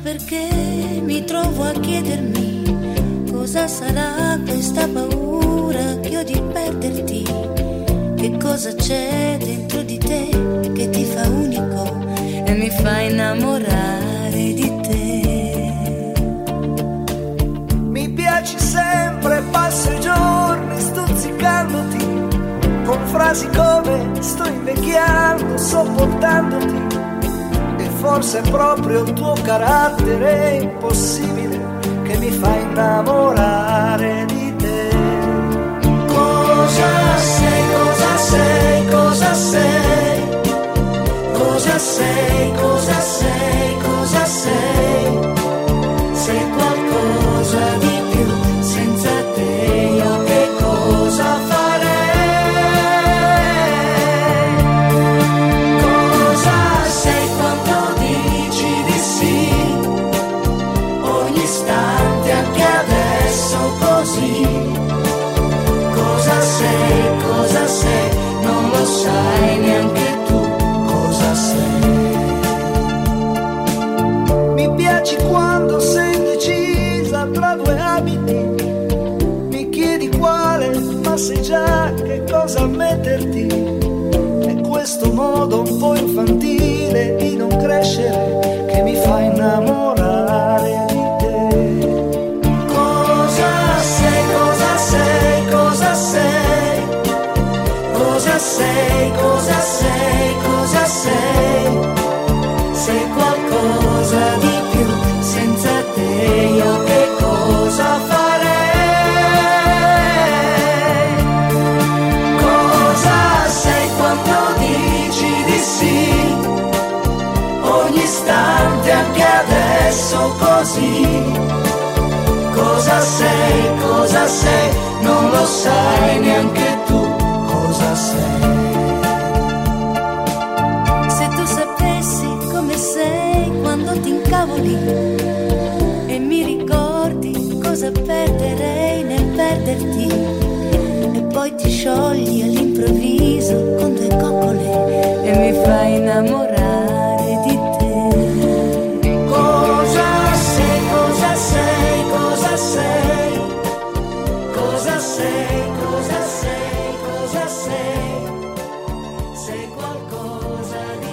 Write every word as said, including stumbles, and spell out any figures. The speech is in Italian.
perché mi trovo a chiedermi cosa sarà questa paura che ho di perderti. Che cosa c'è dentro di te che ti fa unico e mi fa innamorare di te. Mi piaci sempre, passo i giorni stuzzicandoti con frasi come sto invecchiando, sopportandoti. E forse è proprio il tuo carattere impossibile che mi fa innamorare di te. Cosa sei, cosa sei, cosa sei? Cosa sei, cosa sei, cosa sei? Sei qualcosa di più, senza te io che cosa farei? Cosa sei quando dici di sì? Ogni istante, anche adesso così. Cosa sei, cosa sei, non lo sai neanche tu cosa sei. Mi piaci quando sei indecisa tra due abiti, mi chiedi quale, ma sai già che cosa metterti. È questo modo un po' infantile di non crescere che mi fa innamorare di te. Cosa sei, cosa sei, cosa sei? Cosa sei, cosa sei, cosa sei? Sei qualcosa di più, senza te io che cosa farei? Cosa sei quando dici di sì? Ogni istante, anche adesso così. Cosa sei, cosa sei, non lo sai neanche tu cosa sei. Se tu sapessi come sei quando ti incavoli e mi ricordi cosa perderei nel perderti, e poi ti sciogli all'improvviso con due coccole e mi fai innamorare di te. Cosa sei, cosa sei, cosa sei? Cosa sei, cosa sei, cosa sei? Sei qualcosa di